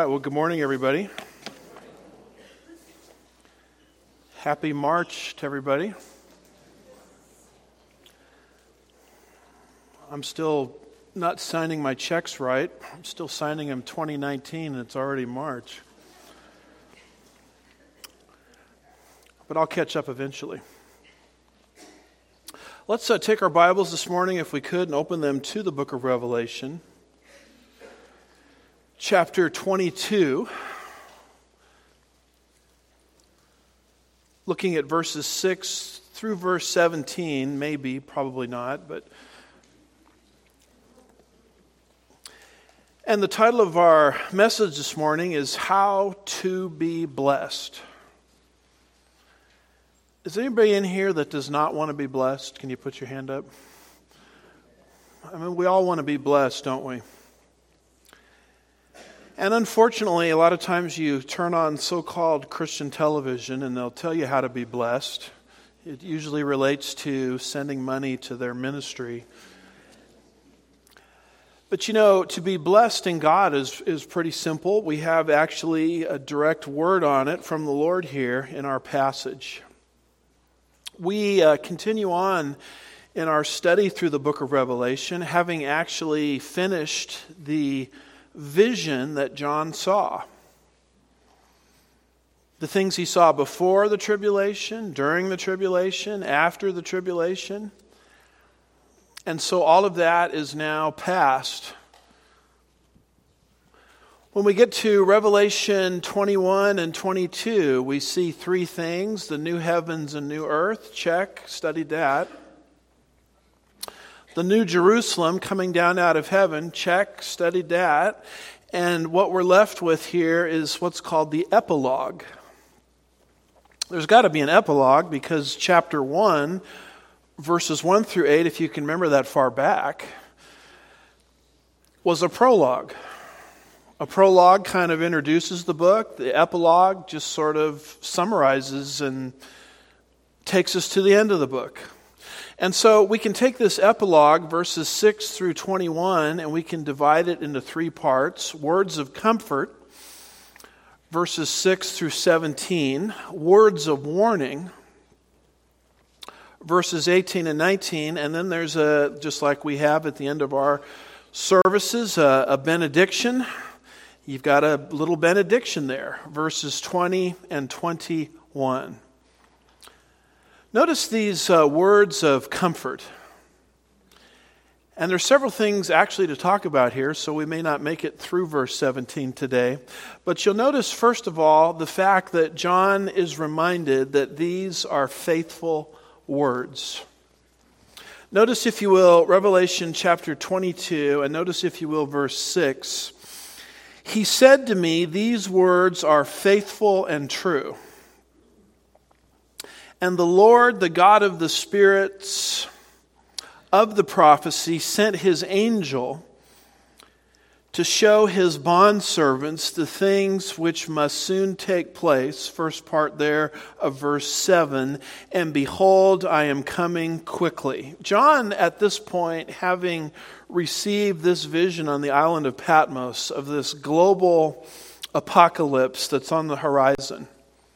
right, well, good morning, everybody. Happy March to everybody. I'm still not signing my checks right. I'm still signing them 2019, and it's already March. But I'll catch up eventually. Let's take our Bibles this morning, if we could, and open them to the book of Revelation. Chapter 22, looking at verses 6 through verse 17, maybe, probably not, but... And the title of our message this morning is How to Be Blessed. Is anybody in here that does not want to be blessed? Can you put your hand up? I mean, we all want to be blessed, don't we? And unfortunately, a lot of times you turn on so-called Christian television and they'll tell you how to be blessed. It usually relates to sending money to their ministry. But you know, to be blessed in God is pretty simple. We have actually a direct word on it from the Lord here in our passage. We continue on in our study through the book of Revelation, having actually finished the vision that John saw. The things he saw before the tribulation, during the tribulation, after the tribulation. And so all of that is now past. When we get to Revelation 21 and 22, we see three things: the new heavens and new earth, check, studied that. The new Jerusalem coming down out of heaven, check, studied that. And what we're left with here is what's called the epilogue. There's got to be an epilogue because chapter 1, verses 1 through 8, if you can remember that far back, was a prologue. A prologue kind of introduces the book. The epilogue just sort of summarizes and takes us to the end of the book. And so we can take this epilogue, verses 6 through 21, and we can divide it into three parts. Words of comfort, verses 6 through 17. Words of warning, verses 18 and 19. And then there's just like we have at the end of our services, a benediction. You've got a little benediction there, verses 20 and 21. Notice these words of comfort. And there's several things actually to talk about here, so we may not make it through verse 17 today. But you'll notice, first of all, the fact that John is reminded that these are faithful words. Notice, if you will, Revelation chapter 22, and notice, if you will, verse 6. He said to me, "These words are faithful and true. And the Lord, the God of the spirits of the prophecy, sent his angel to show his bondservants the things which must soon take place." First part there of verse 7. "And behold, I am coming quickly." John, at this point, having received this vision on the island of Patmos of this global apocalypse that's on the horizon,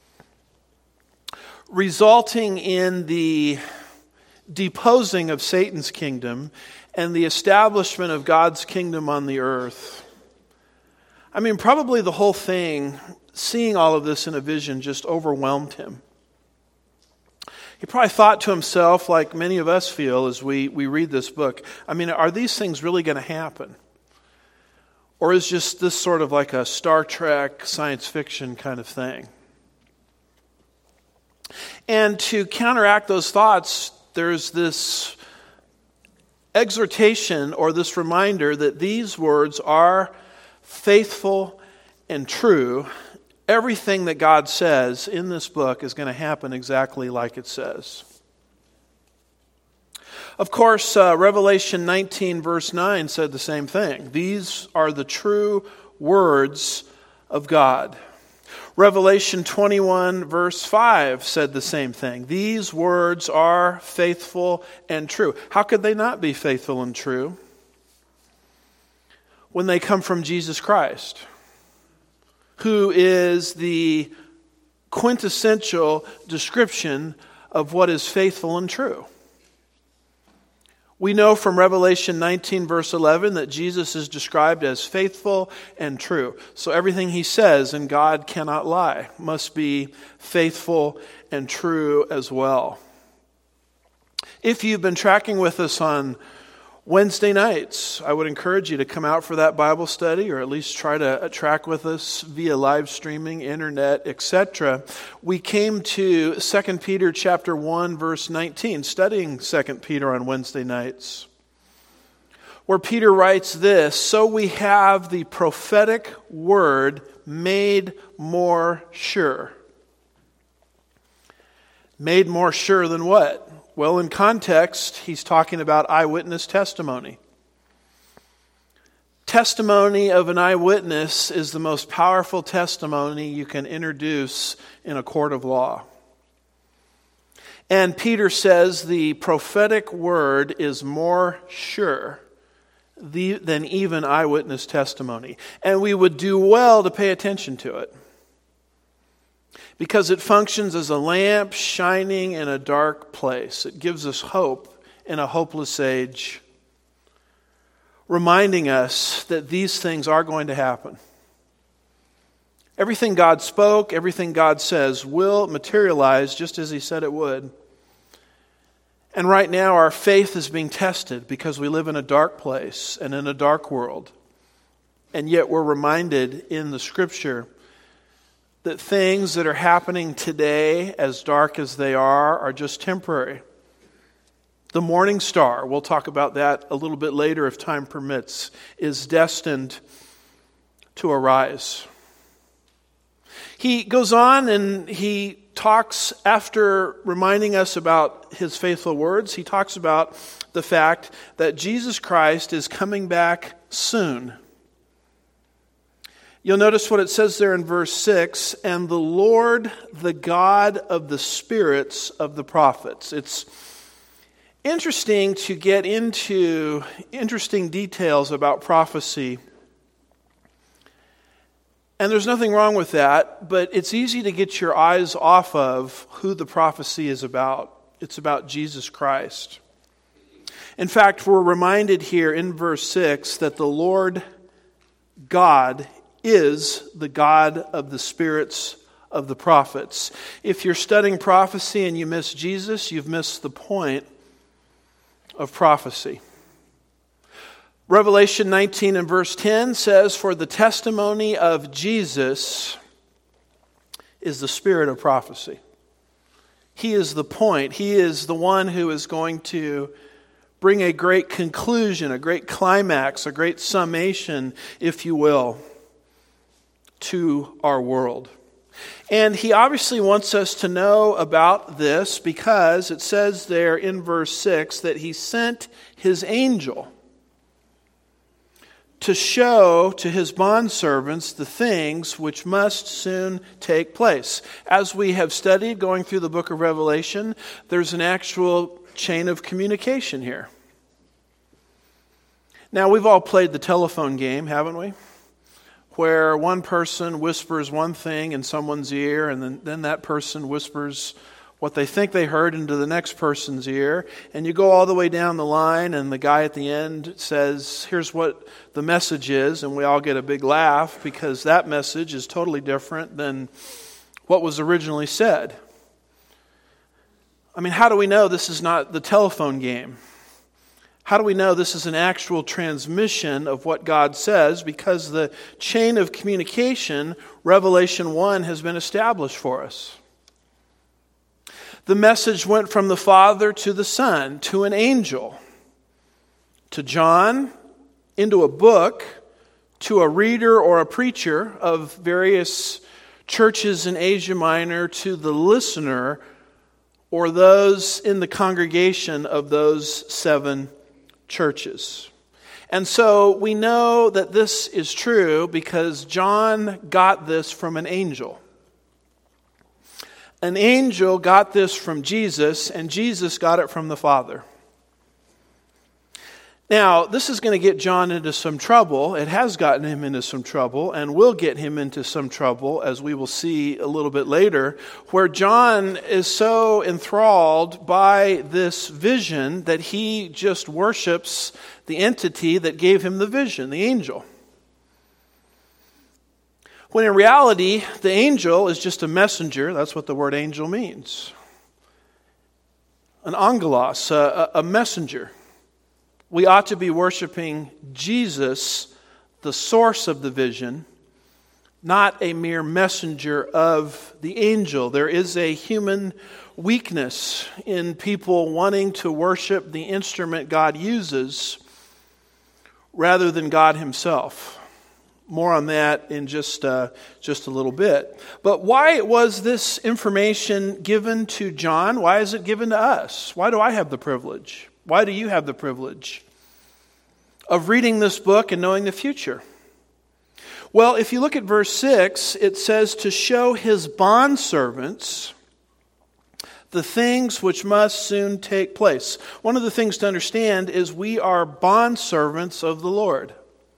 resulting in the deposing of Satan's kingdom and the establishment of God's kingdom on the earth. I mean, probably the whole thing, seeing all of this in a vision, just overwhelmed him. He probably thought to himself, like many of us feel as we read this book, I mean, are these things really going to happen? Or is just this sort of like a Star Trek science fiction kind of thing? And to counteract those thoughts, there's this exhortation or this reminder that these words are faithful and true. Everything that God says in this book is going to happen exactly like it says. Of course, Revelation 19 verse 9 said the same thing. These are the true words of God. Revelation 21 verse 5 said the same thing. These words are faithful and true. How could they not be faithful and true when they come from Jesus Christ? who is the quintessential description of what is faithful and true. We know from Revelation 19 verse 11 that Jesus is described as faithful and true. So everything he says, and God cannot lie, must be faithful and true as well. If you've been tracking with us on Wednesday nights, I would encourage you to come out for that Bible study, or at least try to track with us via live streaming, internet, etc. We came to 2 Peter chapter 1, verse 19, studying 2 Peter on Wednesday nights, where Peter writes this: "So we have the prophetic word made more sure." Made more sure than what? Well, in context, he's talking about eyewitness testimony. Testimony of an eyewitness is the most powerful testimony you can introduce in a court of law. And Peter says the prophetic word is more sure than even eyewitness testimony. And we would do well to pay attention to it, because it functions as a lamp shining in a dark place. It gives us hope in a hopeless age, reminding us that these things are going to happen. Everything God spoke, everything God says will materialize just as he said it would. And right now our faith is being tested because we live in a dark place and in a dark world. And yet we're reminded in the Scripture that things that are happening today, as dark as they are just temporary. The morning star, we'll talk about that a little bit later if time permits, is destined to arise. He goes on and he talks, after reminding us about his faithful words, he talks about the fact that Jesus Christ is coming back soon. You'll notice what it says there in verse 6, "And the Lord, the God of the spirits of the prophets." It's interesting to get into interesting details about prophecy. And there's nothing wrong with that, but it's easy to get your eyes off of who the prophecy is about. It's about Jesus Christ. In fact, we're reminded here in verse 6 that the Lord God is the God of the spirits of the prophets. If you're studying prophecy and you miss Jesus, you've missed the point of prophecy. Revelation 19 and verse 10 says, "For the testimony of Jesus is the spirit of prophecy." He is the point. He is the one who is going to bring a great conclusion, a great climax, a great summation, if you will, to our world. And he obviously wants us to know about this because it says there in verse 6 that he sent his angel to show to his bondservants the things which must soon take place. As we have studied going through the book of Revelation, there's an actual chain of communication here. Now, we've all played the telephone game, haven't we? Where one person whispers one thing in someone's ear, and then that person whispers what they think they heard into the next person's ear, and you go all the way down the line, and the guy at the end says, "Here's what the message is," and we all get a big laugh because that message is totally different than what was originally said. I mean, how do we know this is not the telephone game? How do we know this is an actual transmission of what God says? Because the chain of communication, Revelation 1, has been established for us. The message went from the Father to the Son, to an angel, to John, into a book, to a reader or a preacher of various churches in Asia Minor, to the listener or those in the congregation of those 7 churches. And so we know that this is true because John got this from an angel. An angel got this from Jesus, and Jesus got it from the Father. Now, this is going to get John into some trouble. It has gotten him into some trouble and will get him into some trouble, as we will see a little bit later, where John is so enthralled by this vision that he just worships the entity that gave him the vision, the angel. When in reality, the angel is just a messenger. That's what the word angel means. An angelos, a messenger. We ought to be worshiping Jesus, the source of the vision, not a mere messenger of the angel. There is a human weakness in people wanting to worship the instrument God uses rather than God himself. More on that in just a little bit. But why was this information given to John? Why is it given to us? Why do I have the privilege? Why do you have the privilege of reading this book and knowing the future? Well, if you look at verse 6, it says to show his bondservants the things which must soon take place. One of the things to understand is we are bondservants of the Lord.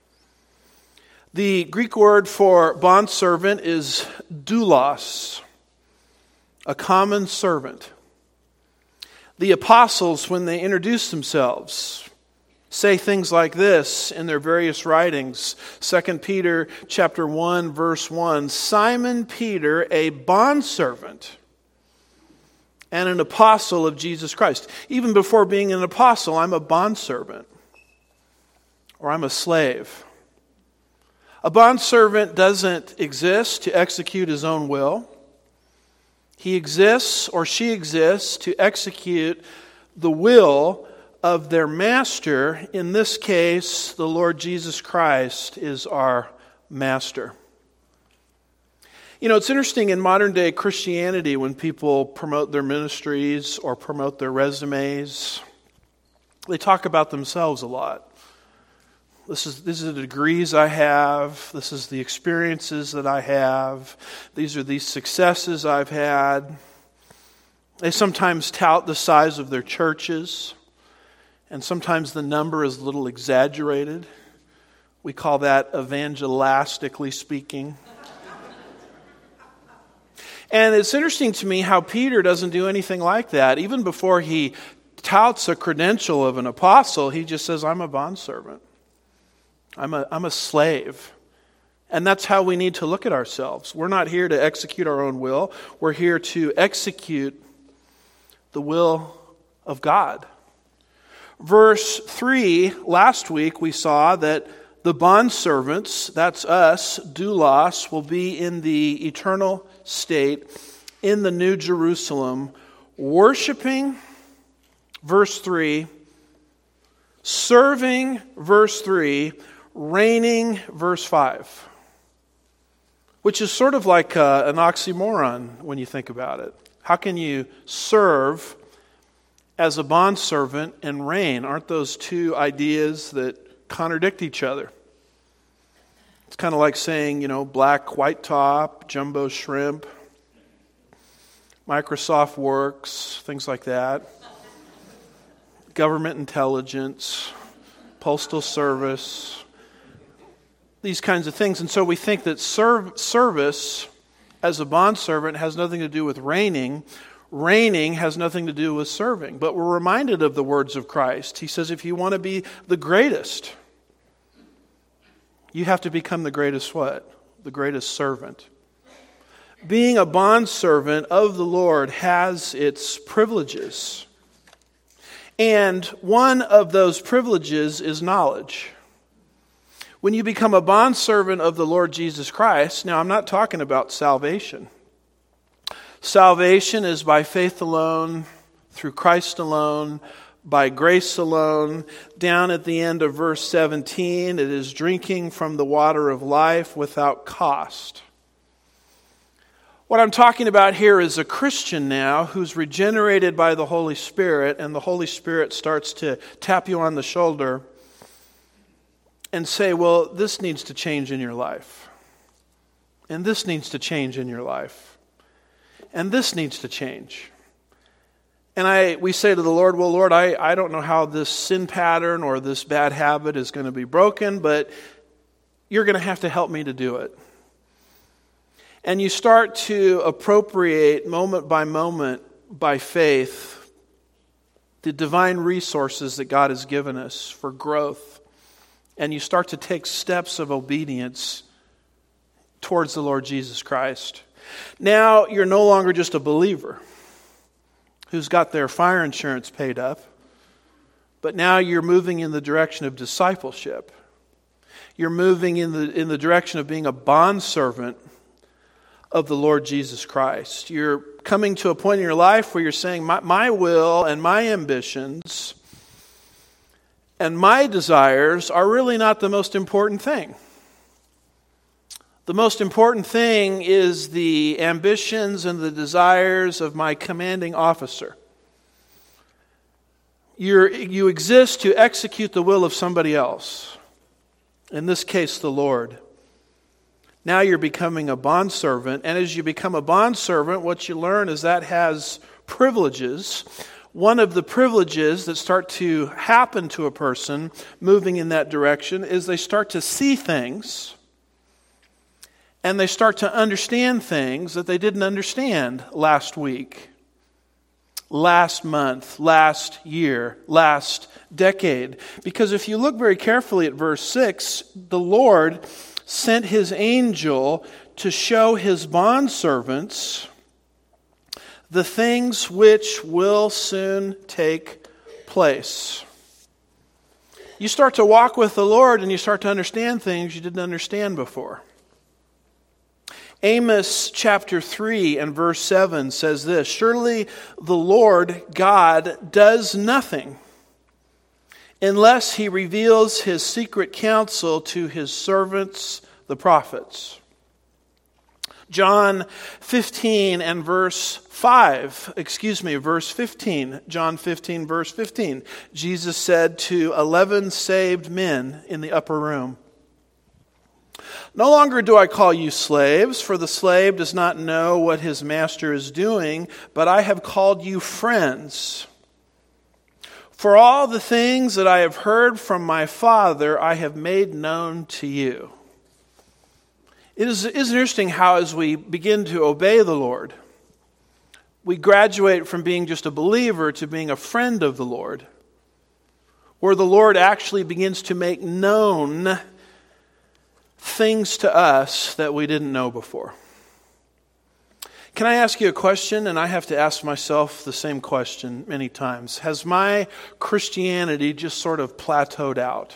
The Greek word for bondservant is doulos, a common servant. The apostles, when they introduce themselves, say things like this in their various writings. 2 Peter chapter 1, verse 1, Simon Peter, a bondservant and an apostle of Jesus Christ. Even before being an apostle, I'm a bondservant, or I'm a slave. A bondservant doesn't exist to execute his own will. He exists, or she exists, to execute the will of their master. In this case, the Lord Jesus Christ is our master. You know, it's interesting in modern day Christianity when people promote their ministries or promote their resumes, they talk about themselves a lot. This is the degrees I have. This is the experiences that I have. These are the successes I've had. They sometimes tout the size of their churches, and sometimes the number is a little exaggerated. We call that evangelistically speaking. And it's interesting to me how Peter doesn't do anything like that. Even before he touts a credential of an apostle, he just says, I'm a bondservant. I'm a slave. And that's how we need to look at ourselves. We're not here to execute our own will. We're here to execute the will of God. Verse 3, last week we saw that the bondservants, that's us, doulos, will be in the eternal state in the New Jerusalem, worshiping, verse 3, serving, verse 3, reigning, verse 5, which is sort of like an oxymoron when you think about it. How can you serve as a bondservant and reign? Aren't those two ideas that contradict each other? It's kind of like saying, black white top, jumbo shrimp, Microsoft Works, things like that, government intelligence, postal service, these kinds of things. And so we think that service as a bondservant has nothing to do with reigning. Reigning has nothing to do with serving. But we're reminded of the words of Christ. He says, if you want to be the greatest, you have to become the greatest what? The greatest servant. Being a bondservant of the Lord has its privileges. And one of those privileges is knowledge. When you become a bondservant of the Lord Jesus Christ, now I'm not talking about salvation. Salvation is by faith alone, through Christ alone, by grace alone. Down at the end of verse 17, it is drinking from the water of life without cost. What I'm talking about here is a Christian now who's regenerated by the Holy Spirit, and the Holy Spirit starts to tap you on the shoulder and say, well, this needs to change in your life. And this needs to change in your life. And this needs to change. And we say to the Lord, well, Lord, I don't know how this sin pattern or this bad habit is going to be broken, but you're going to have to help me to do it. And you start to appropriate moment by moment by faith the divine resources that God has given us for growth. And you start to take steps of obedience towards the Lord Jesus Christ. Now you're no longer just a believer who's got their fire insurance paid up, but now you're moving in the direction of discipleship. You're moving in the direction of being a bondservant of the Lord Jesus Christ. You're coming to a point in your life where you're saying, my will and my ambitions and my desires are really not the most important thing. The most important thing is the ambitions and the desires of my commanding officer. You exist to execute the will of somebody else. In this case, the Lord. Now you're becoming a bondservant, and as you become a bondservant, what you learn is that has privileges. One of the privileges that start to happen to a person moving in that direction is they start to see things, and they start to understand things that they didn't understand last week, last month, last year, last decade. Because if you look very carefully at verse 6, the Lord sent his angel to show his bondservants the things which will soon take place. You start to walk with the Lord and you start to understand things you didn't understand before. Amos chapter 3 and verse 7 says this, "Surely the Lord God does nothing unless he reveals his secret counsel to his servants, the prophets." John 15 and verse 15. John 15 verse 15. Jesus said to 11 saved men in the upper room, "No longer do I call you slaves, for the slave does not know what his master is doing, but I have called you friends. For all the things that I have heard from my Father, I have made known to you." Isn't it interesting how as we begin to obey the Lord, we graduate from being just a believer to being a friend of the Lord, where the Lord actually begins to make known things to us that we didn't know before. Can I ask you a question? And I have to ask myself the same question many times. Has my Christianity just sort of plateaued out?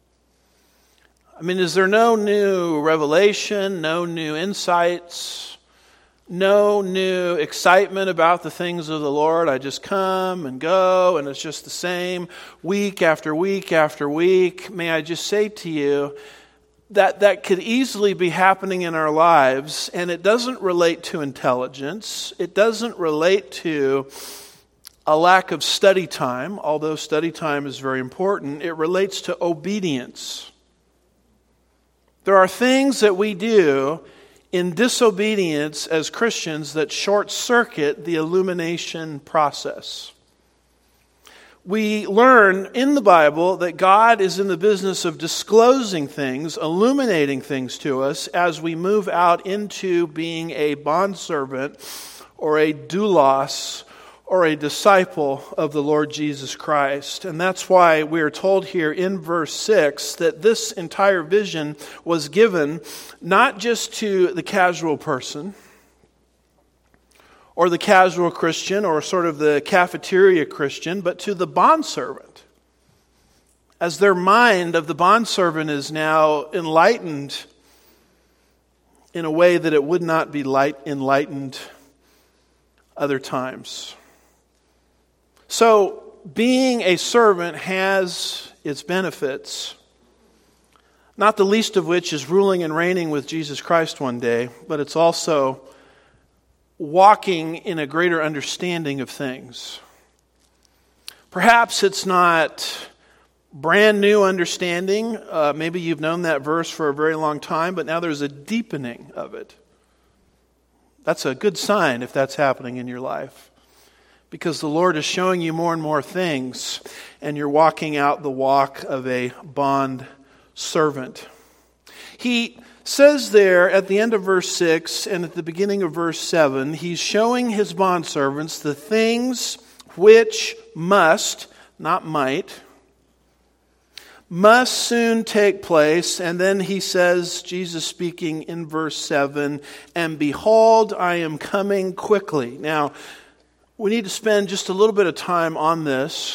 I mean, is there no new revelation, no new insights, no new excitement about the things of the Lord? I just come and go, and it's just the same week after week after week. May I just say to you, that could easily be happening in our lives, and it doesn't relate to intelligence. It doesn't relate to a lack of study time, although study time is very important. It relates to obedience. There are things that we do in disobedience as Christians that short-circuit the illumination process. We learn in the Bible that God is in the business of disclosing things, illuminating things to us as we move out into being a bondservant or a doulos or a disciple of the Lord Jesus Christ. And that's why we are told here in verse 6 that this entire vision was given not just to the casual person or the casual Christian, or sort of the cafeteria Christian, but to the bondservant. As their mind of the bondservant is now enlightened in a way that it would not be enlightened other times. So, being a servant has its benefits, not the least of which is ruling and reigning with Jesus Christ one day, but it's also walking in a greater understanding of things. Perhaps it's not brand new understanding. Maybe you've known that verse for a very long time, but now there's a deepening of it. That's a good sign if that's happening in your life. because the Lord is showing you more and more things, and you're walking out the walk of a bond servant. He says there at the end of verse 6 and at the beginning of verse 7, he's showing his bondservants the things which must, not might, must soon take place. And then he says, Jesus speaking in verse 7, and behold, I am coming quickly. Now, we need to spend just a little bit of time on this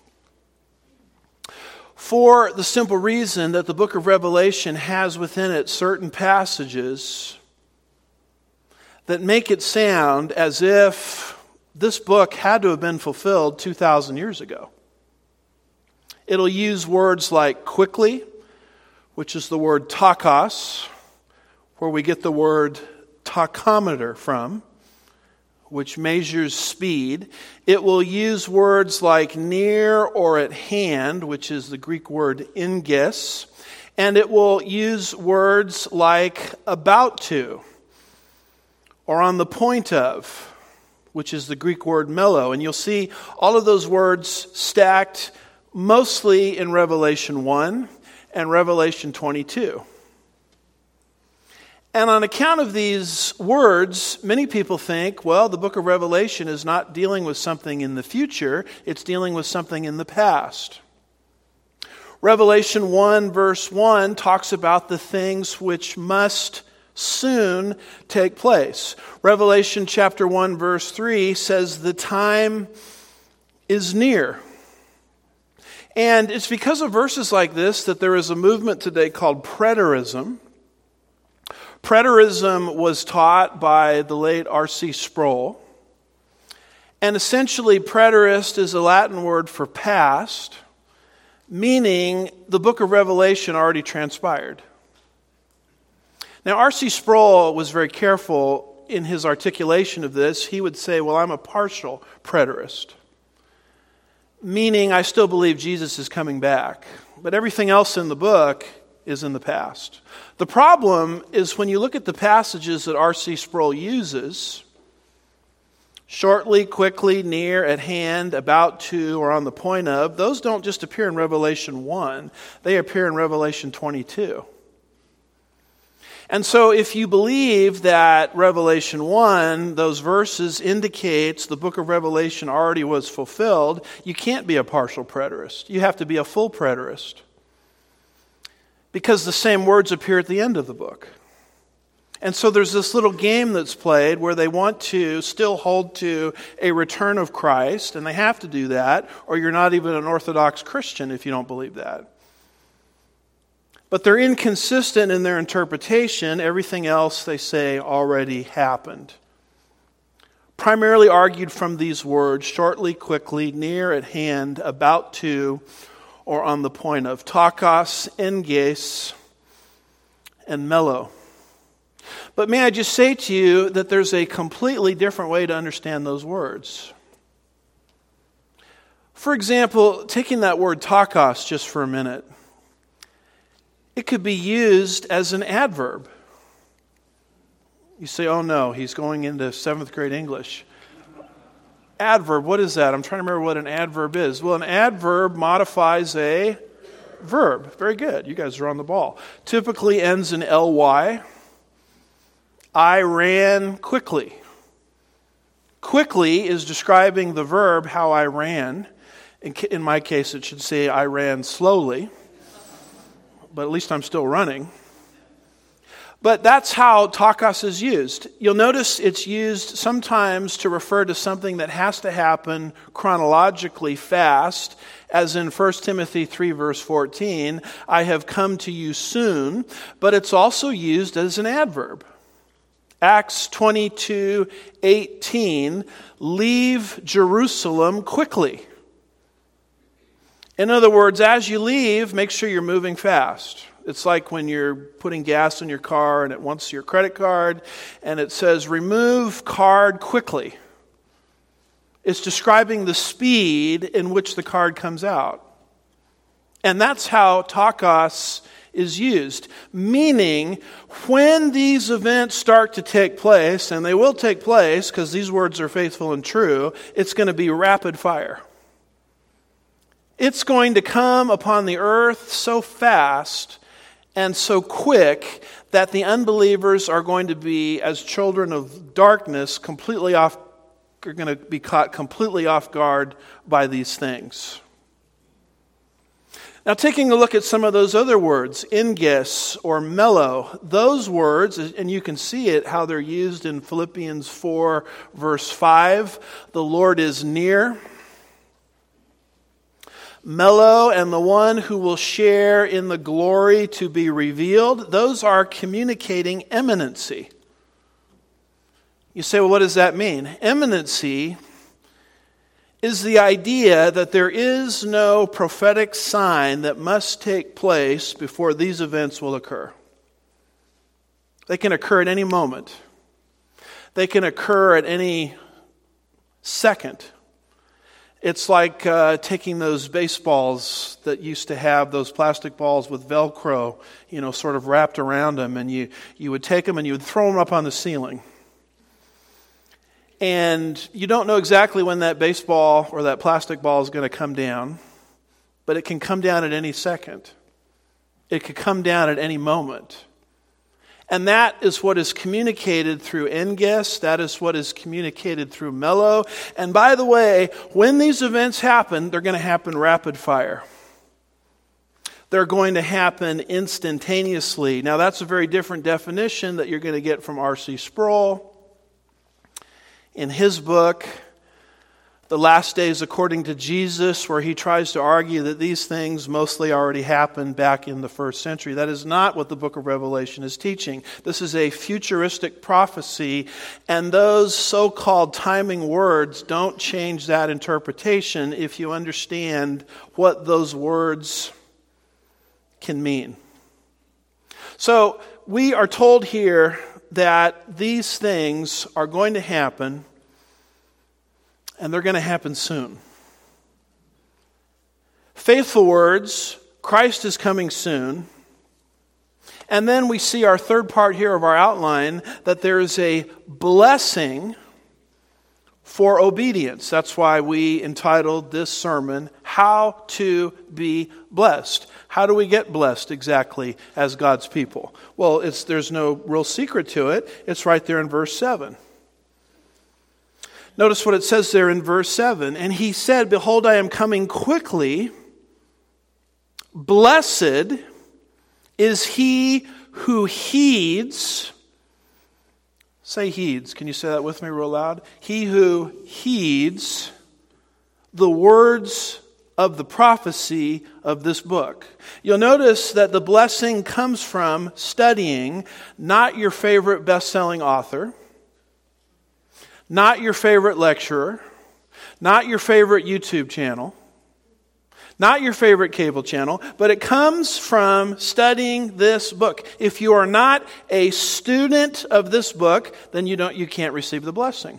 for the simple reason that the book of Revelation has within it certain passages that make it sound as if this book had to have been fulfilled 2,000 years ago. It'll use words like quickly, which is the word takos, where we get the word tachometer from, which measures speed. It will use words like near or at hand, which is the Greek word ingis. And it will use words like about to, or on the point of, which is the Greek word melo. And you'll see all of those words stacked mostly in Revelation 1 and Revelation 22. And on account of these words, many people think, well, the book of Revelation is not dealing with something in the future, it's dealing with something in the past. Revelation 1 verse 1 talks about the things which must soon take place. Revelation chapter 1 verse 3 says the time is near. And it's because of verses like this that there is a movement today called preterism. Preterism was taught by the late R.C. Sproul. And essentially, preterist is a Latin word for past, meaning the book of Revelation already transpired. Now, R.C. Sproul was very careful in his articulation of this. He would say, well, I'm a partial preterist, meaning I still believe Jesus is coming back, but everything else in the book is in the past. The problem is when you look at the passages that R.C. Sproul uses, shortly, quickly, near, at hand, about to, or on the point of, those don't just appear in Revelation 1, they appear in Revelation 22. And so if you believe that Revelation 1, those verses indicates the book of Revelation already was fulfilled, you can't be a partial preterist. You have to be a full preterist, because the same words appear at the end of the book. And so there's this little game that's played where they want to still hold to a return of Christ, and they have to do that, or you're not even an Orthodox Christian if you don't believe that. But they're inconsistent in their interpretation. Everything else they say already happened. Primarily argued from these words, shortly, quickly, near, at hand, about to, or on the point of, takos, enges, and melo. But may I just say to you that there's a completely different way to understand those words. For example, taking that word takos just for a minute, it could be used as an adverb. You say, oh no, he's going into 7th grade English. Adverb, what is that? I'm trying to remember what an adverb is. Well, an adverb modifies a verb. Very good. You guys are on the ball. Typically ends in ly. I ran quickly. Quickly is describing the verb how I ran. In my case, it should say I ran slowly. But at least I'm still running. But that's how takos is used. You'll notice it's used sometimes to refer to something that has to happen chronologically fast, as in 1 Timothy 3 verse 14, I have come to you soon, but it's also used as an adverb. Acts 22:18, leave Jerusalem quickly. In other words, as you leave, make sure you're moving fast. It's like when you're putting gas in your car and it wants your credit card and it says, remove card quickly. It's describing the speed in which the card comes out. And that's how takos is used. Meaning, when these events start to take place, and they will take place because these words are faithful and true, it's going to be rapid fire. It's going to come upon the earth so fast and so quick that the unbelievers are going to be, as children of darkness, are going to be caught completely off guard by these things. Now, taking a look at some of those other words, enges or mellow, those words, and you can see it, how they're used in Philippians 4, verse 5. The Lord is near. Mellow and the one who will share in the glory to be revealed, those are communicating imminency. You say, well, what does that mean? Imminency is the idea that there is no prophetic sign that must take place before these events will occur. They can occur at any moment. They can occur at any second. It's like taking those baseballs that used to have those plastic balls with Velcro, sort of wrapped around them, and you would take them and you would throw them up on the ceiling. And you don't know exactly when that baseball or that plastic ball is going to come down, but it can come down at any second. It could come down at any moment. And that is what is communicated through enges. That is what is communicated through mellow. And by the way, when these events happen, they're going to happen rapid fire. They're going to happen instantaneously. Now, that's a very different definition that you're going to get from R.C. Sproul in his book, The Last Days According to Jesus, where he tries to argue that these things mostly already happened back in the first century. That is not what the book of Revelation is teaching. This is a futuristic prophecy, and those so-called timing words don't change that interpretation if you understand what those words can mean. So we are told here that these things are going to happen, and they're going to happen soon. Faithful words, Christ is coming soon. And then we see our third part here of our outline, that there is a blessing for obedience. That's why we entitled this sermon, How to Be Blessed. How do we get blessed exactly as God's people? Well, there's no real secret to it. It's right there in verse 7. Notice what it says there in verse 7. And he said, Behold, I am coming quickly. Blessed is he who heeds. Say heeds. Can you say that with me real loud? He who heeds the words of the prophecy of this book. You'll notice that the blessing comes from studying not your favorite best-selling author, not your favorite lecturer, not your favorite YouTube channel, not your favorite cable channel, but it comes from studying this book. If you are not a student of this book, then you can't receive the blessing.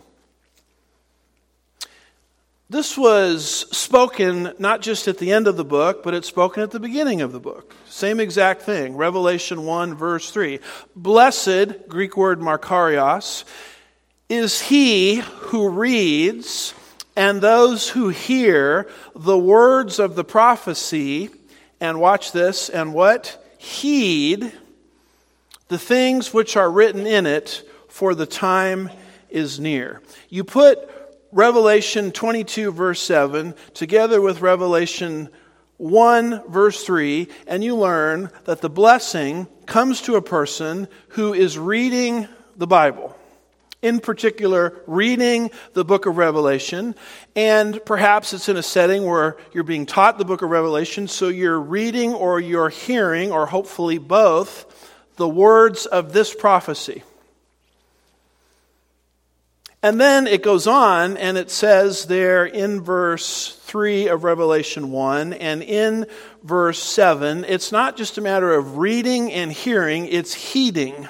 This was spoken not just at the end of the book, but it's spoken at the beginning of the book. Same exact thing. Revelation 1, verse 3. Blessed, Greek word makarios, is he who reads and those who hear the words of the prophecy, and watch this, and what? Heed the things which are written in it, for the time is near. You put Revelation 22, verse 7, together with Revelation 1, verse 3, and you learn that the blessing comes to a person who is reading the Bible. In particular, reading the book of Revelation, and perhaps it's in a setting where you're being taught the book of Revelation, so you're reading or you're hearing, or hopefully both, the words of this prophecy. And then it goes on, and it says there in verse 3 of Revelation 1 and in verse 7, it's not just a matter of reading and hearing, it's heeding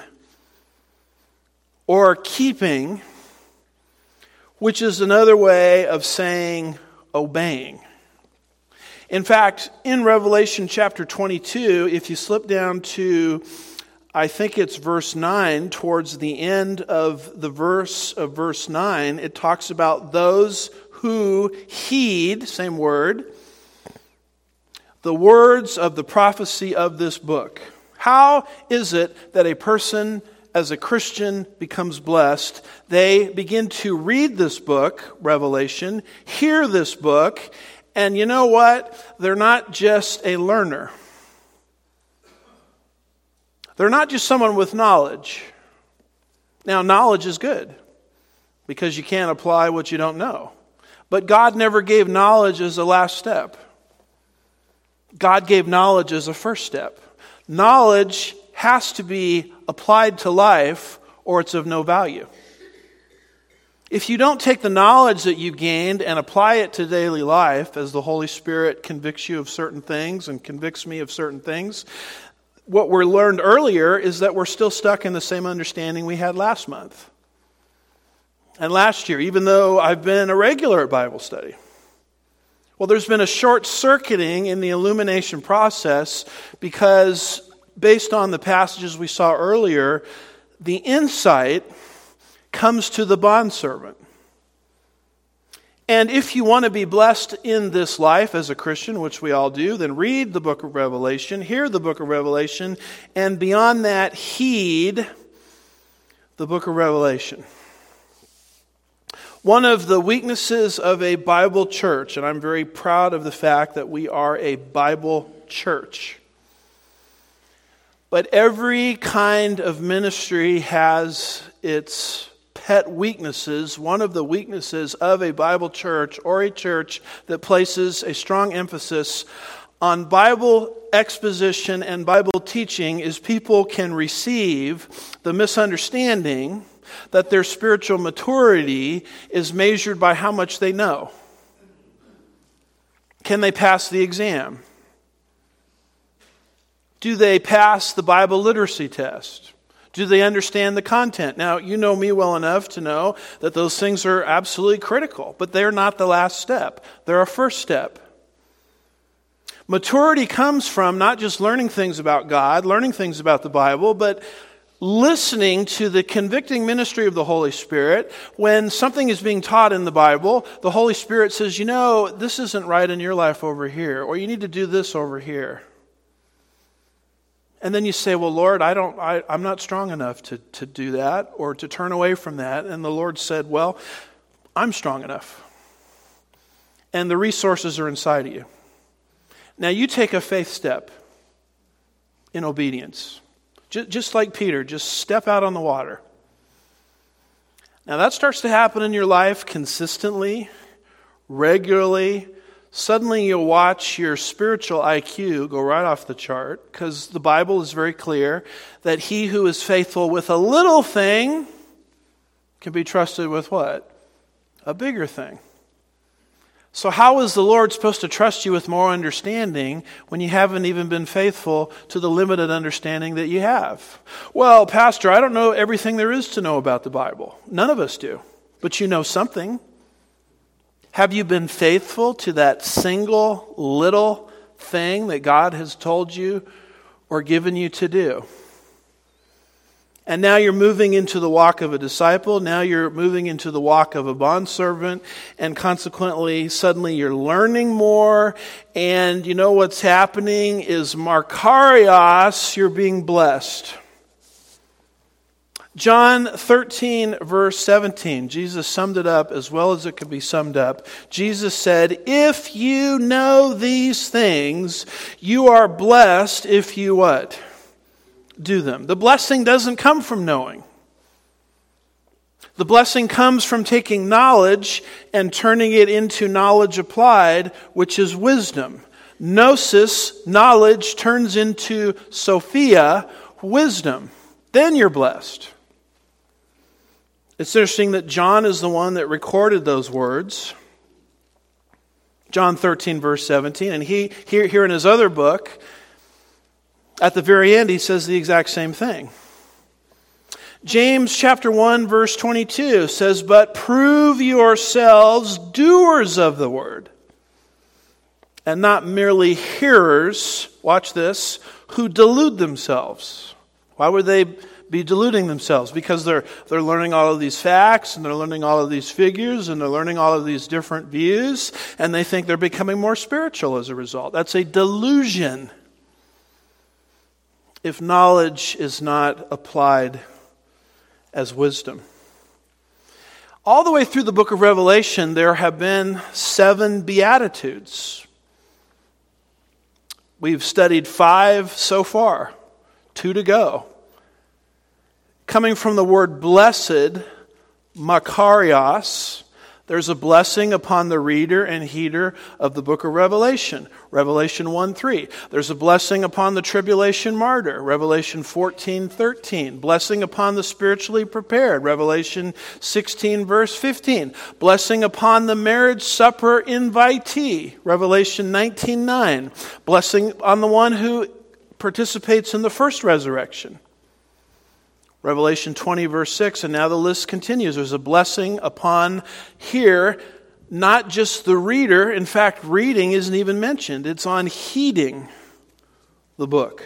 or keeping, which is another way of saying obeying. In fact, in Revelation chapter 22, if you slip down to, I think it's verse 9, towards the end of the verse 9, it talks about those who heed, same word, the words of the prophecy of this book. How is it that a person, as a Christian, becomes blessed? They begin to read this book, Revelation, hear this book, and you know what? They're not just a learner. They're not just someone with knowledge. Now, knowledge is good because you can't apply what you don't know. But God never gave knowledge as a last step. God gave knowledge as a first step. Knowledge has to be applied to life or it's of no value. If you don't take the knowledge that you gained and apply it to daily life, as the Holy Spirit convicts you of certain things and convicts me of certain things, what we learned earlier is that we're still stuck in the same understanding we had last month and last year, even though I've been a regular at Bible study. Well, there's been a short-circuiting in the illumination process because, based on the passages we saw earlier, the insight comes to the bondservant. And if you want to be blessed in this life as a Christian, which we all do, then read the book of Revelation, hear the book of Revelation, and beyond that, heed the book of Revelation. One of the weaknesses of a Bible church, and I'm very proud of the fact that we are a Bible church, but every kind of ministry has its pet weaknesses. One of the weaknesses of a Bible church or a church that places a strong emphasis on Bible exposition and Bible teaching is people can receive the misunderstanding that their spiritual maturity is measured by how much they know. Can they pass the exam? Do they pass the Bible literacy test? Do they understand the content? Now, you know me well enough to know that those things are absolutely critical, but they're not the last step. They're a first step. Maturity comes from not just learning things about God, learning things about the Bible, but listening to the convicting ministry of the Holy Spirit. When something is being taught in the Bible, the Holy Spirit says, you know, this isn't right in your life over here, or you need to do this over here. And then you say, well, Lord, I'm not strong enough to do that or to turn away from that. And the Lord said, well, I'm strong enough. And the resources are inside of you. Now you take a faith step in obedience. Just like Peter, just step out on the water. Now that starts to happen in your life consistently, regularly. Suddenly you'll watch your spiritual IQ go right off the chart because the Bible is very clear that he who is faithful with a little thing can be trusted with what? A bigger thing. So how is the Lord supposed to trust you with more understanding when you haven't even been faithful to the limited understanding that you have? Well, Pastor, I don't know everything there is to know about the Bible. None of us do. But you know something. Have you been faithful to that single little thing that God has told you or given you to do? And now you're moving into the walk of a disciple. Now you're moving into the walk of a bondservant. And consequently, suddenly you're learning more. And you know what's happening is Makarios, you're being blessed. John 13, verse 17, Jesus summed it up as well as it could be summed up. Jesus said, if you know these things, you are blessed if you what? Do them. The blessing doesn't come from knowing. The blessing comes from taking knowledge and turning it into knowledge applied, which is wisdom. Gnosis, knowledge, turns into Sophia, wisdom. Then you're blessed. It's interesting that John is the one that recorded those words. John 13, verse 17. And here in his other book, at the very end, he says the exact same thing. James chapter 1, verse 22 says, but prove yourselves doers of the word, and not merely hearers, watch this, who delude themselves. Why would they be deluding themselves? Because they're learning all of these facts, and they're learning all of these figures, and they're learning all of these different views, and they think they're becoming more spiritual as a result. That's a delusion if knowledge is not applied as wisdom. All the way through the book of Revelation, there have been 7 Beatitudes. We've studied 5 so far, 2 to go. Coming from the word blessed, makarios, there's a blessing upon the reader and heeder of the book of Revelation. Revelation 1:3. There's a blessing upon the tribulation martyr. Revelation 14:13. Blessing upon the spiritually prepared. Revelation 16 verse 15. Blessing upon the marriage supper invitee. Revelation 19:9. Blessing on the one who participates in the first resurrection. Revelation 20 verse 6, and now the list continues. There's a blessing upon here, not just the reader. In fact, reading isn't even mentioned. It's on heeding the book.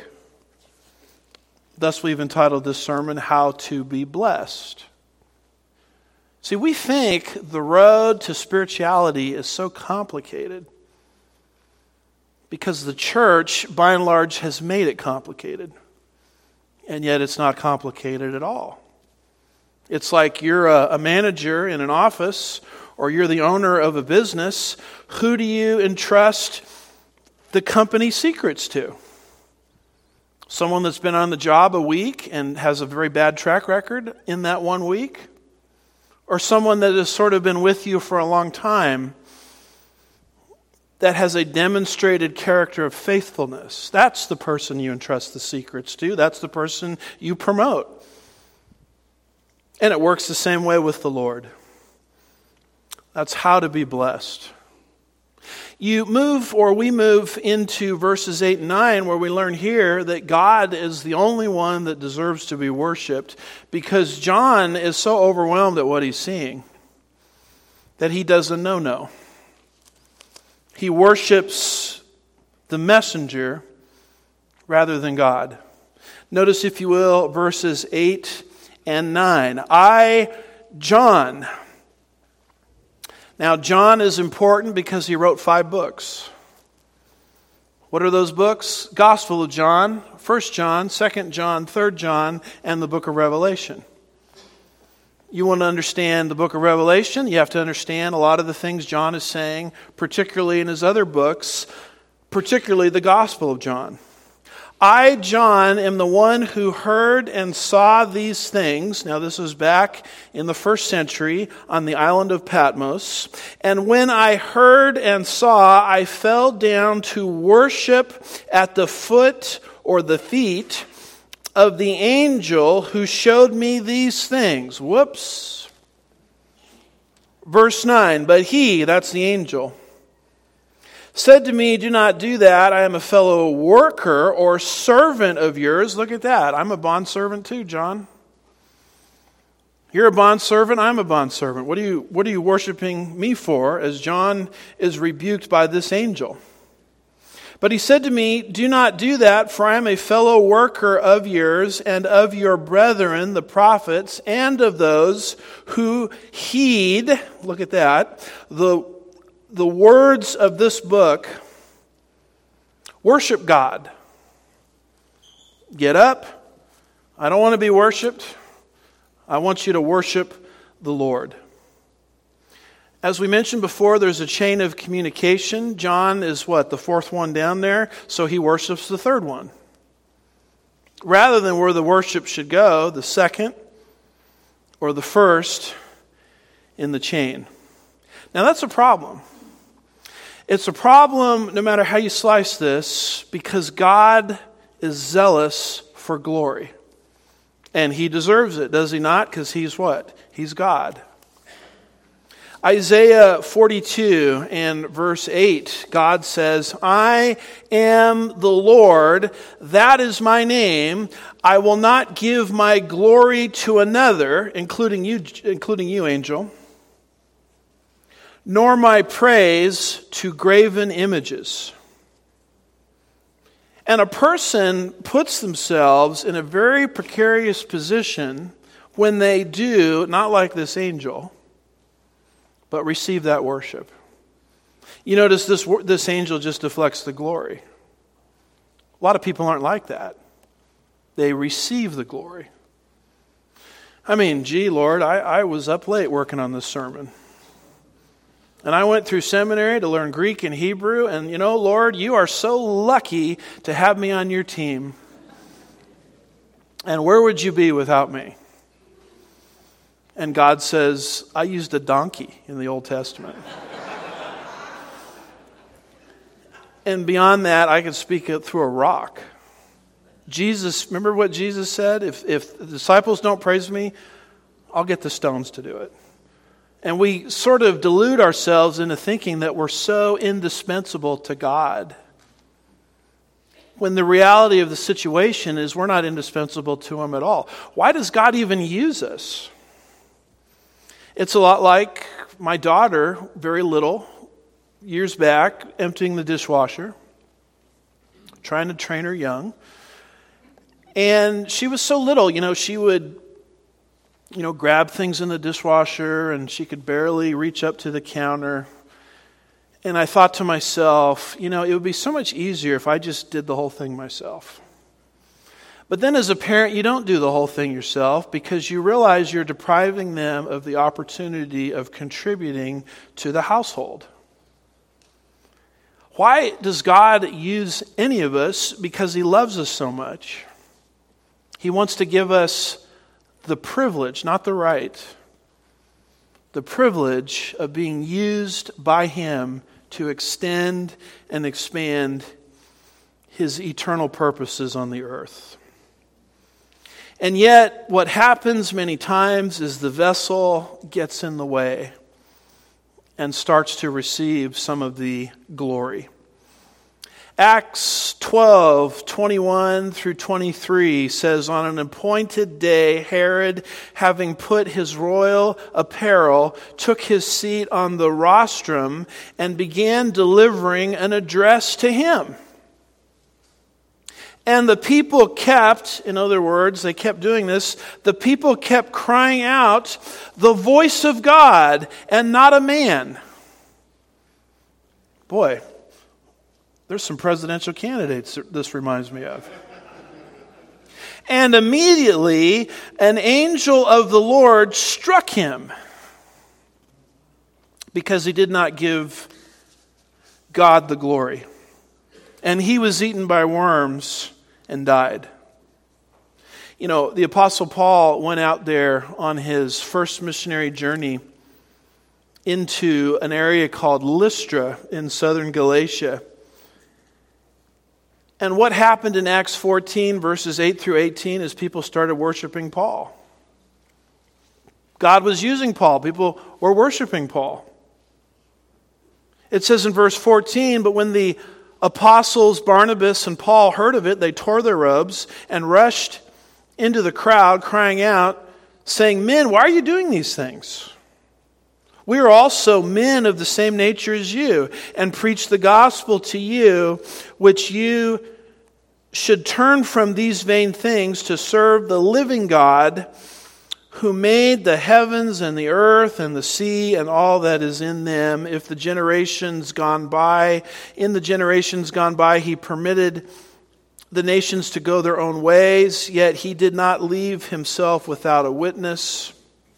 Thus we've entitled this sermon, How to Be Blessed. See, we think the road to spirituality is so complicated because the church, by and large, has made it complicated. And yet it's not complicated at all. It's like you're a manager in an office, or you're the owner of a business. Who do you entrust the company secrets to? Someone that's been on the job a week and has a very bad track record in that 1 week? Or someone that has sort of been with you for a long time that has a demonstrated character of faithfulness? That's the person you entrust the secrets to. That's the person you promote. And it works the same way with the Lord. That's how to be blessed. We move into verses 8 and 9, where we learn here that God is the only one that deserves to be worshipped, because John is so overwhelmed at what he's seeing that he does a no-no. He worships the messenger rather than God. Notice, if you will, verses 8 and 9. I, John. Now, John is important because he wrote 5 books. What are those books? Gospel of John, 1 John, 2 John, 3 John, and the book of Revelation. You want to understand the book of Revelation, you have to understand a lot of the things John is saying, particularly in his other books, particularly the Gospel of John. I, John, am the one who heard and saw these things. Now, this was back in the 1st century on the island of Patmos. And when I heard and saw, I fell down to worship at the foot or the feet of the angel who showed me these things. Whoops. Verse 9, but he, that's the angel, said to me, do not do that. I am a fellow worker or servant of yours. Look at that. I'm a bondservant too, John. You're a bondservant. I'm a bondservant. What are you worshiping me for? As John is rebuked by this angel. But he said to me, do not do that, for I am a fellow worker of yours and of your brethren, the prophets, and of those who heed, look at that, the words of this book. Worship God. Get up. I don't want to be worshiped. I want you to worship the Lord. As we mentioned before, there's a chain of communication. John is the 4th one down there, so he worships the 3rd one. Rather than where the worship should go, the 2nd or the 1st in the chain. Now that's a problem. It's a problem no matter how you slice this, because God is zealous for glory. And he deserves it, does he not? Because he's what? He's God. Isaiah 42 and verse 8, God says, I am the Lord, that is my name. I will not give my glory to another, including you, angel. nor my praise to graven images. And a person puts themselves in a very precarious position when they do, not like this angel, but receive that worship. You notice this angel just deflects the glory. A lot of people aren't like that. They receive the glory. I mean, gee, Lord, I was up late working on this sermon. And I went through seminary to learn Greek and Hebrew. And Lord, you are so lucky to have me on your team. And where would you be without me? And God says, I used a donkey in the Old Testament. And beyond that, I could speak it through a rock. Jesus, remember what Jesus said? If the disciples don't praise me, I'll get the stones to do it. And we sort of delude ourselves into thinking that we're so indispensable to God, when the reality of the situation is we're not indispensable to Him at all. Why does God even use us? It's a lot like my daughter, very little, years back, emptying the dishwasher, trying to train her young. And she was so little, she would grab things in the dishwasher, and she could barely reach up to the counter. And I thought to myself, it would be so much easier if I just did the whole thing myself. But then as a parent, you don't do the whole thing yourself because you realize you're depriving them of the opportunity of contributing to the household. Why does God use any of us? Because He loves us so much. He wants to give us the privilege, not the right, the privilege of being used by Him to extend and expand His eternal purposes on the earth. And yet, what happens many times is the vessel gets in the way and starts to receive some of the glory. Acts 12:21 through 23 says, on an appointed day, Herod, having put his royal apparel, took his seat on the rostrum and began delivering an address to him. And the people kept, in other words, they kept doing this, the people kept crying out, the voice of God and not a man. Boy, there's some presidential candidates this reminds me of. And immediately an angel of the Lord struck him because he did not give God the glory. And he was eaten by worms and died. The Apostle Paul went out there on his first missionary journey into an area called Lystra in southern Galatia. And what happened in Acts 14, verses 8 through 18, is people started worshiping Paul. God was using Paul. People were worshiping Paul. It says in verse 14, but when the apostles Barnabas and Paul heard of it, they tore their robes and rushed into the crowd, crying out, saying, men, why are you doing these things? We are also men of the same nature as you, and preach the gospel to you, which you should turn from these vain things to serve the living God, who made the heavens and the earth and the sea and all that is in them. In the generations gone by, He permitted the nations to go their own ways, yet He did not leave Himself without a witness.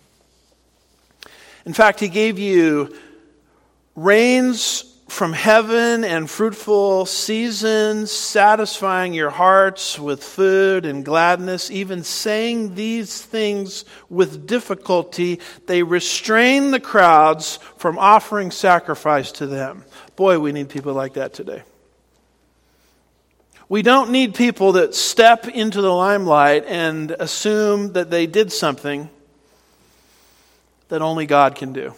In fact, He gave you rains from heaven and fruitful seasons, satisfying your hearts with food and gladness. Even saying these things with difficulty, they restrain the crowds from offering sacrifice to them. Boy, we need people like that today. We don't need people that step into the limelight and assume that they did something that only God can do.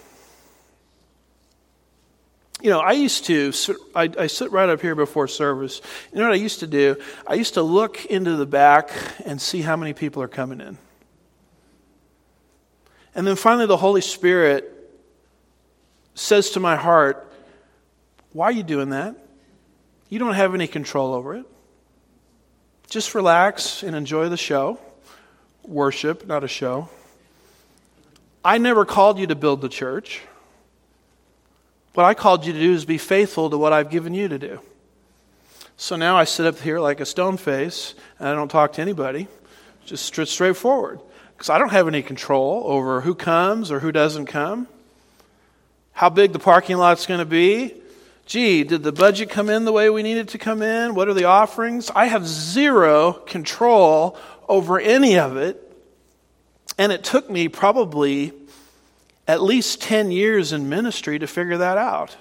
I sit right up here before service. You know what I used to do? I used to look into the back and see how many people are coming in. And then finally the Holy Spirit says to my heart, why are you doing that? You don't have any control over it. Just relax and enjoy the show. Worship, not a show. I never called you to build the church. What I called you to do is be faithful to what I've given you to do. So now I sit up here like a stone face, and I don't talk to anybody. Just straightforward. Because I don't have any control over who comes or who doesn't come. How big the parking lot's going to be. Gee, did the budget come in the way we need it to come in? What are the offerings? I have zero control over any of it. And it took me probably at least 10 years in ministry to figure that out.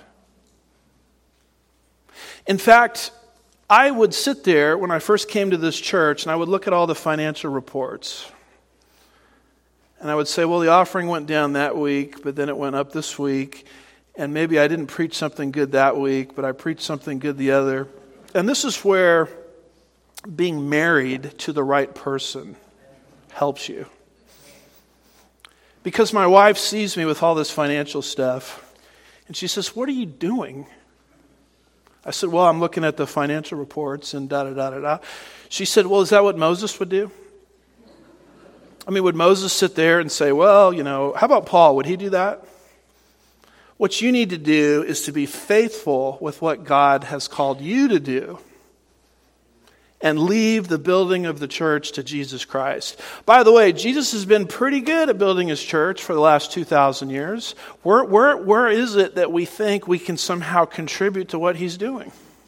In fact, I would sit there when I first came to this church and I would look at all the financial reports. And I would say, well, the offering went down that week, but then it went up this week. And maybe I didn't preach something good that week, but I preached something good the other. And this is where being married to the right person helps you. Because my wife sees me with all this financial stuff, and she says, what are you doing? I said, well, I'm looking at the financial reports and da-da-da-da-da. She said, well, is that what Moses would do? I mean, would Moses sit there and say, well, how about Paul? Would he do that? What you need to do is to be faithful with what God has called you to do and leave the building of the church to Jesus Christ. By the way, Jesus has been pretty good at building his church for the last 2,000 years. Where is it that we think we can somehow contribute to what he's doing?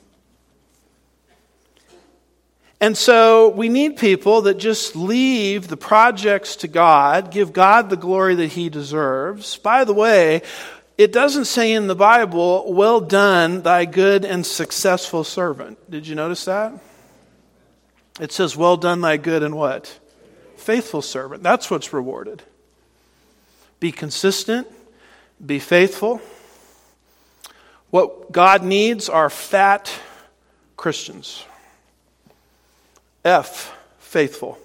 And so we need people that just leave the projects to God, give God the glory that he deserves. By the way, it doesn't say in the Bible, well done, thy good and successful servant. Did you notice that? It says, well done, thy good and what? Faithful servant. That's what's rewarded. Be consistent. Be faithful. What God needs are fat Christians. F, faithful.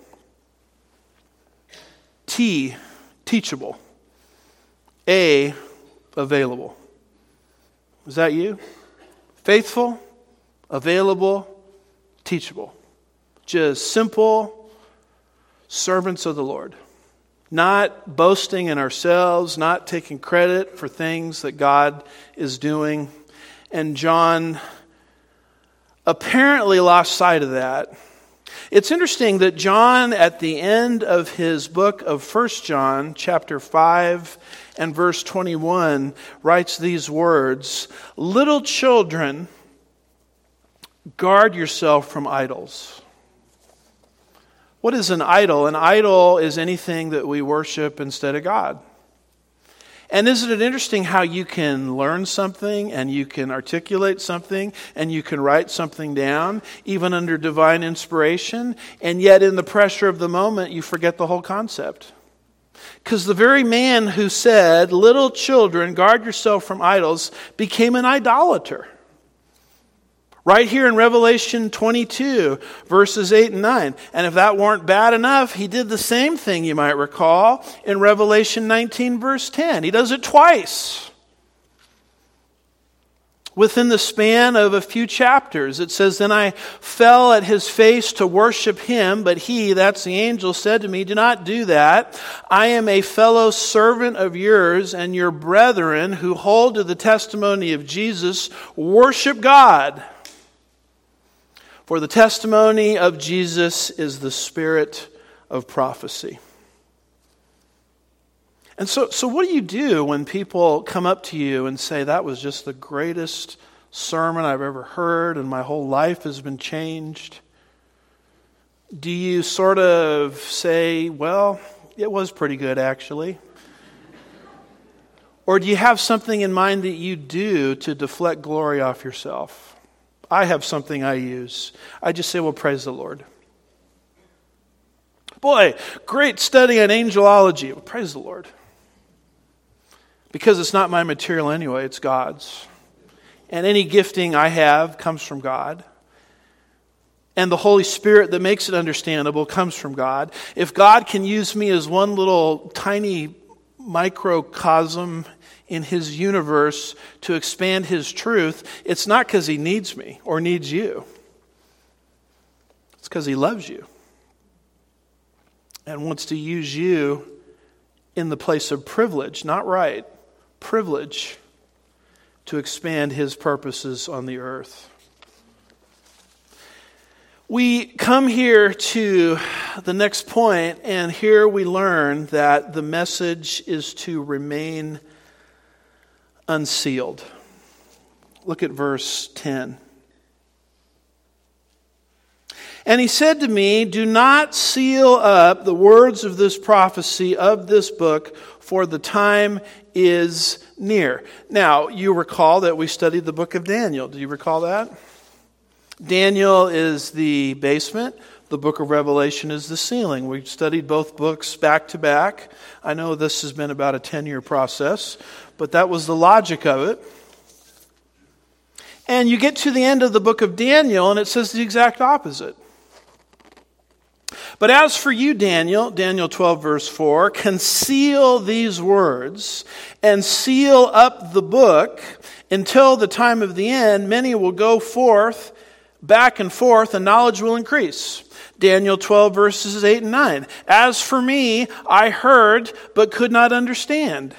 T, teachable. A, available. Is that you? Faithful, available, teachable. Just simple servants of the Lord. Not boasting in ourselves, not taking credit for things that God is doing. And John apparently lost sight of that. It's interesting that John, at the end of his book of 1 John, chapter 5 and verse 21, writes these words, little children, guard yourself from idols. What is an idol? An idol is anything that we worship instead of God. And isn't it interesting how you can learn something and you can articulate something and you can write something down, even under divine inspiration, and yet in the pressure of the moment you forget the whole concept? Because the very man who said, little children, guard yourself from idols, became an idolater. Right here in Revelation 22, verses 8 and 9. And if that weren't bad enough, he did the same thing, you might recall, in Revelation 19, verse 10. He does it twice. Within the span of a few chapters, it says, then I fell at his face to worship him, but he, that's the angel, said to me, do not do that. I am a fellow servant of yours and your brethren who hold to the testimony of Jesus. Worship God. For the testimony of Jesus is the spirit of prophecy. And so what do you do when people come up to you and say, that was just the greatest sermon I've ever heard and my whole life has been changed? Do you sort of say, well, it was pretty good actually? Or do you have something in mind that you do to deflect glory off yourself? I have something I use. I just say, well, praise the Lord. Boy, great study on angelology. Well, praise the Lord. Because it's not my material anyway, it's God's. And any gifting I have comes from God. And the Holy Spirit that makes it understandable comes from God. If God can use me as one little tiny microcosm in his universe to expand his truth, it's not because he needs me or needs you. It's because he loves you and wants to use you in the place of privilege, not right, privilege, to expand his purposes on the earth. We come here to the next point, and here we learn that the message is to remain unsealed. Look at verse 10. And he said to me, do not seal up the words of this prophecy of this book, for the time is near. Now, you recall that we studied the book of Daniel. Do you recall that? Daniel is the basement. The book of Revelation is the ceiling. We've studied both books back to back. I know this has been about a 10-year process, but that was the logic of it. And you get to the end of the book of Daniel, and it says the exact opposite. But as for you, Daniel 12 verse 4, conceal these words and seal up the book until the time of the end. Many will go forth, back and forth, and knowledge will increase. Daniel 12 verses 8 and 9. As for me, I heard but could not understand.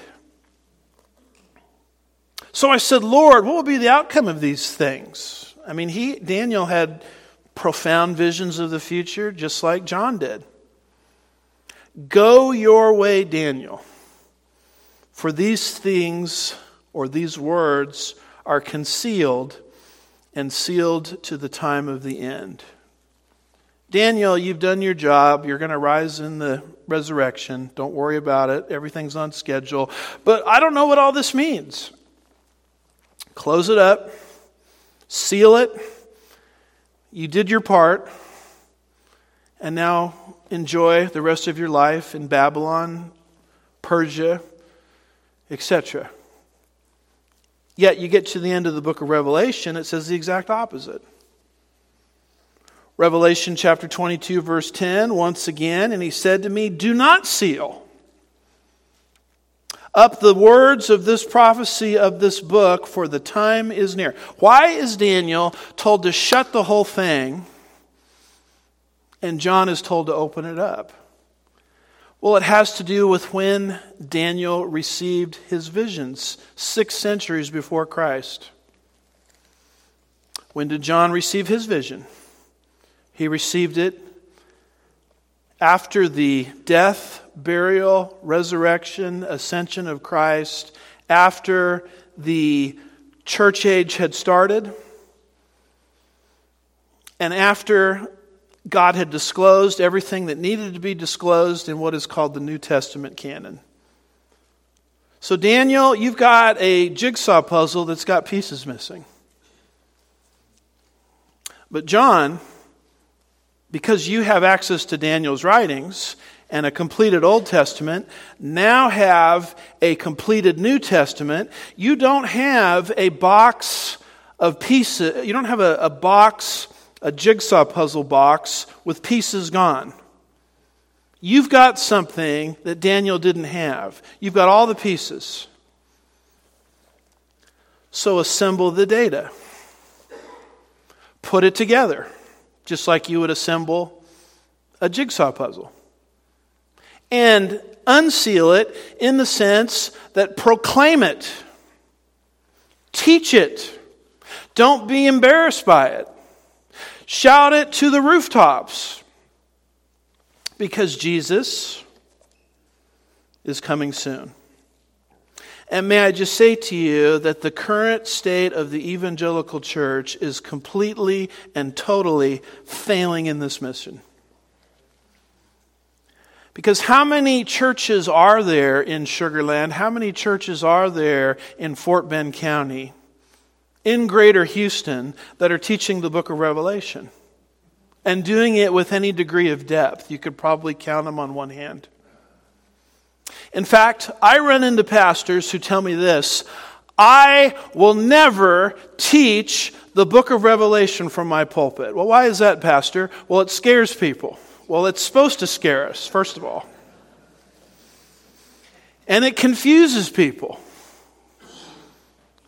So I said, Lord, what will be the outcome of these things? I mean, Daniel had profound visions of the future, just like John did. Go your way, Daniel, for these things, or these words, are concealed and sealed to the time of the end. Daniel, you've done your job. You're going to rise in the resurrection. Don't worry about it. Everything's on schedule. But I don't know what all this means. Close it up. Seal it. You did your part, and now enjoy the rest of your life in Babylon, Persia, etc. Yet you get to the end of the book of Revelation, it says the exact opposite. Revelation chapter 22, verse 10, once again, and he said to me, do not seal up the words of this prophecy of this book, for the time is near. Why is Daniel told to shut the whole thing and John is told to open it up? Well, it has to do with when Daniel received his visions, 6 centuries before Christ. When did John receive his vision? He received it after the death, burial, resurrection, ascension of Christ, after the church age had started, and after God had disclosed everything that needed to be disclosed in what is called the New Testament canon. So Daniel, you've got a jigsaw puzzle that's got pieces missing. But John, because you have access to Daniel's writings and a completed Old Testament, now have a completed New Testament. You don't have a box of pieces. You don't have a box, a jigsaw puzzle box with pieces gone. You've got something that Daniel didn't have. You've got all the pieces. So assemble the data. Put it together, just like you would assemble a jigsaw puzzle. And unseal it in the sense that proclaim it. Teach it. Don't be embarrassed by it. Shout it to the rooftops. Because Jesus is coming soon. And may I just say to you that the current state of the evangelical church is completely and totally failing in this mission. Because how many churches are there in Sugar Land? How many churches are there in Fort Bend County, in Greater Houston, that are teaching the book of Revelation? And doing it with any degree of depth. You could probably count them on one hand. In fact, I run into pastors who tell me this: I will never teach the book of Revelation from my pulpit. Well, why is that, Pastor? Well, it scares people. Well, it's supposed to scare us, first of all. And it confuses people.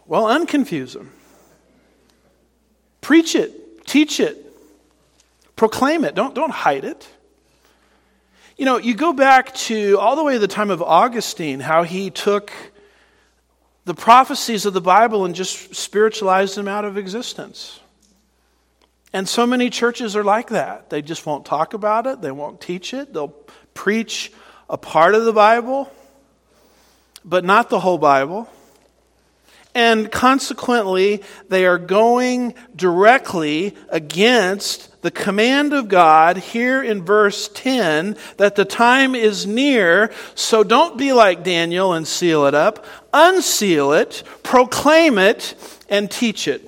Well, unconfuse them. Preach it. Teach it. Proclaim it. Don't hide it. You know, you go back to all the way to the time of Augustine, how he took the prophecies of the Bible and just spiritualized them out of existence. And so many churches are like that. They just won't talk about it. They won't teach it. They'll preach a part of the Bible, but not the whole Bible. And consequently, they are going directly against the command of God here in verse 10 that the time is near, so don't be like Daniel and seal it up. Unseal it, proclaim it, and teach it.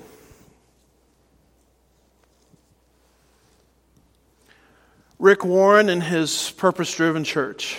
Rick Warren in his Purpose-Driven Church,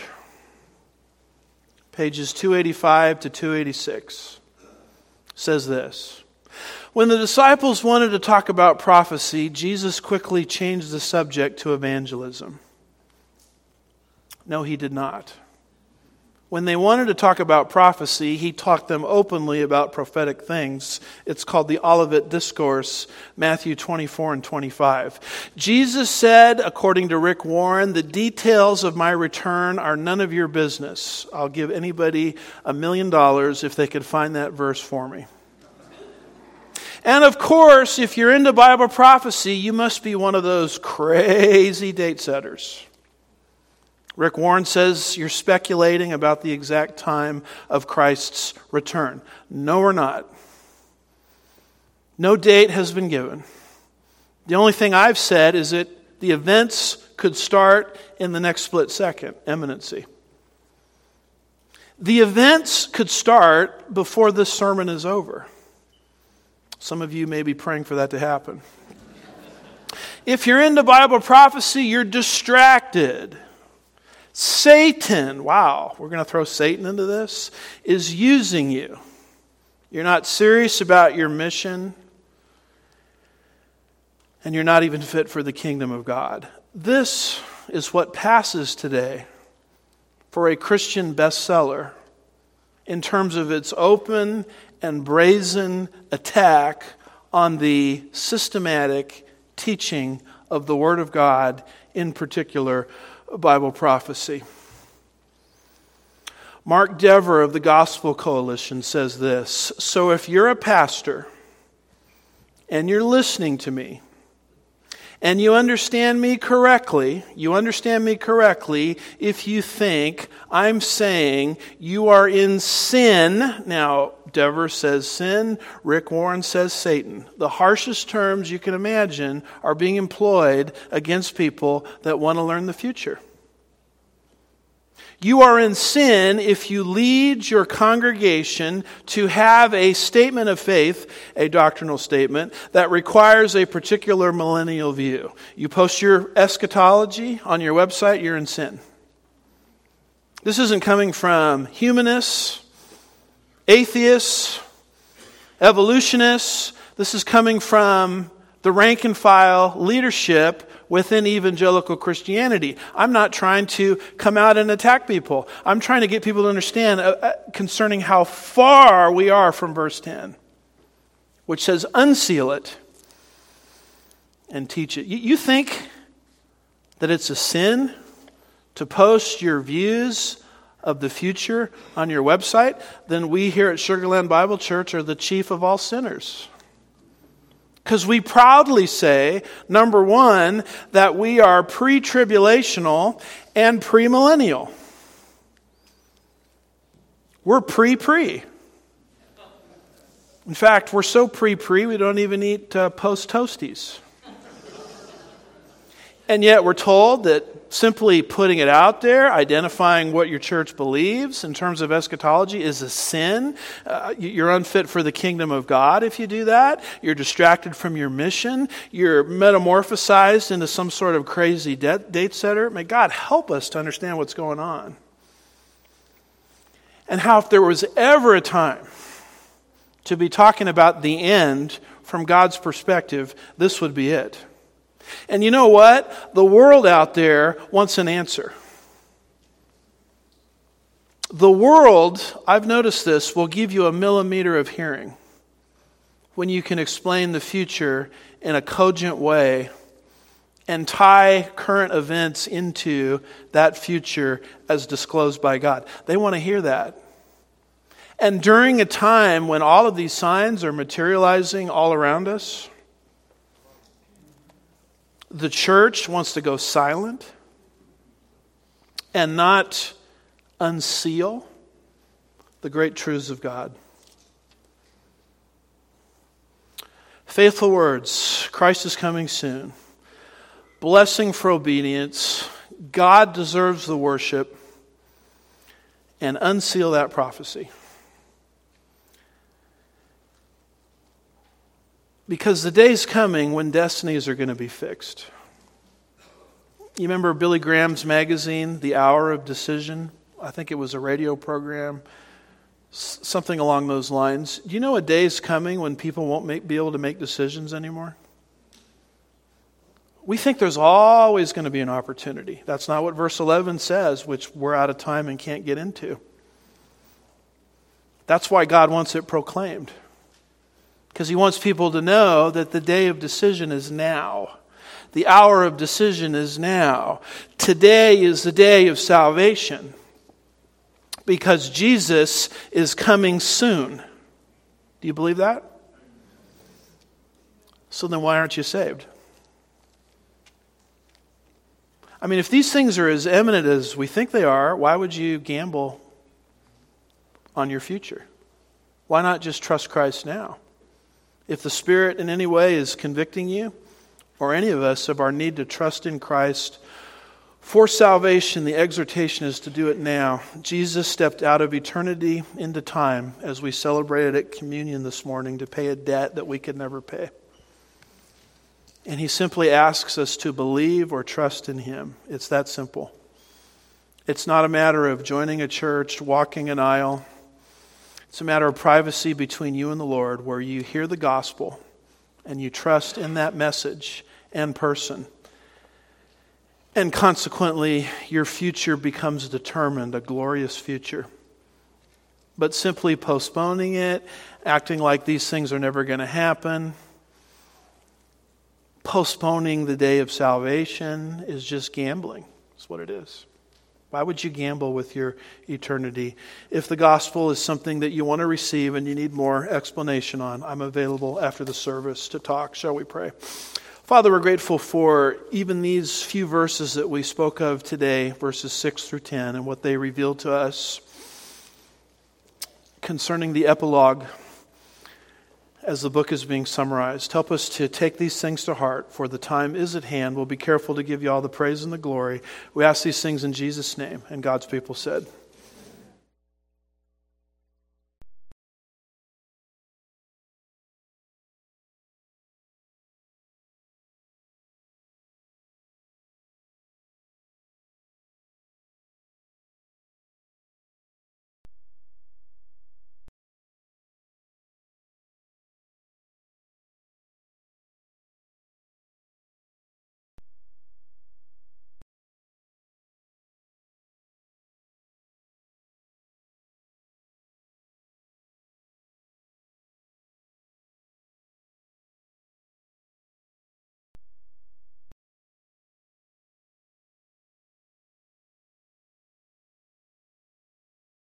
pages 285 to 286, says this. When the disciples wanted to talk about prophecy, Jesus quickly changed the subject to evangelism. No, he did not. When they wanted to talk about prophecy, he taught them openly about prophetic things. It's called the Olivet Discourse, Matthew 24 and 25. Jesus said, according to Rick Warren, the details of my return are none of your business. I'll give anybody $1 million if they could find that verse for me. And of course, if you're into Bible prophecy, you must be one of those crazy date setters. Rick Warren says you're speculating about the exact time of Christ's return. No, we're not. No date has been given. The only thing I've said is that the events could start in the next split second, imminency. The events could start before this sermon is over. Some of you may be praying for that to happen. If you're into Bible prophecy, you're distracted. Satan, wow, we're going to throw Satan into this, is using you. You're not serious about your mission, and you're not even fit for the kingdom of God. This is what passes today for a Christian bestseller in terms of its open and brazen attack on the systematic teaching of the Word of God, in particular, Bible prophecy. Mark Dever of the Gospel Coalition says this, so if you're a pastor and you're listening to me and you understand me correctly if you think I'm saying you are in sin. Now, Dever says sin, Rick Warren says Satan. The harshest terms you can imagine are being employed against people that want to learn the future. You are in sin if you lead your congregation to have a statement of faith, a doctrinal statement, that requires a particular millennial view. You post your eschatology on your website, you're in sin. This isn't coming from humanists, atheists, evolutionists. This is coming from the rank and file leadership within evangelical Christianity. I'm not trying to come out and attack people. I'm trying to get people to understand concerning how far we are from verse 10, which says, unseal it and teach it. You think that it's a sin to post your views of the future on your website? Then we here at Sugar Land Bible Church are the chief of all sinners. Because we proudly say, number one, that we are pre-tribulational and premillennial. We're pre-pre. In fact, we're so pre-pre, we don't even eat post-toasties. And yet we're told that simply putting it out there, identifying what your church believes in terms of eschatology is a sin. You're unfit for the kingdom of God if you do that. You're distracted from your mission. You're metamorphosized into some sort of crazy date setter. May God help us to understand what's going on. And how if there was ever a time to be talking about the end from God's perspective, this would be it. And you know what? The world out there wants an answer. The world, I've noticed this, will give you a millimeter of hearing. when you can explain the future in a cogent way and tie current events into that future as disclosed by God. They want to hear that. And during a time when all of these signs are materializing all around us, the church wants to go silent and not unseal the great truths of God. Faithful words, Christ is coming soon. Blessing for obedience. God deserves the worship. And unseal that prophecy. Because the day's coming when destinies are going to be fixed. You remember Billy Graham's magazine, The Hour of Decision? I think it was a radio program. Something along those lines. Do you know a day's coming when people won't be able to make decisions anymore? We think there's always going to be an opportunity. That's not what verse 11 says, which we're out of time and can't get into. That's why God wants it proclaimed. Because He wants people to know that the day of decision is now. The hour of decision is now. Today is the day of salvation. Because Jesus is coming soon. Do you believe that? So then why aren't you saved? I mean, if these things are as eminent as we think they are, why would you gamble on your future? Why not just trust Christ now? If the Spirit in any way is convicting you, or any of us, of our need to trust in Christ for salvation, the exhortation is to do it now. Jesus stepped out of eternity into time as we celebrated at communion this morning to pay a debt that we could never pay. And He simply asks us to believe or trust in Him. It's that simple. It's not a matter of joining a church, walking an aisle. It's a matter of privacy between you and the Lord, where you hear the gospel and you trust in that message and person. And consequently, your future becomes determined, a glorious future. But simply postponing it, acting like these things are never going to happen, postponing the day of salvation is just gambling. That's what it is. Why would you gamble with your eternity? If the gospel is something that you want to receive and you need more explanation on, I'm available after the service to talk. Shall we pray? Father, we're grateful for even these few verses that we spoke of today, verses 6 through 10, and what they reveal to us concerning the epilogue as the book is being summarized. Help us to take these things to heart, for the time is at hand. We'll be careful to give you all the praise and the glory. We ask these things in Jesus' name, and God's people said.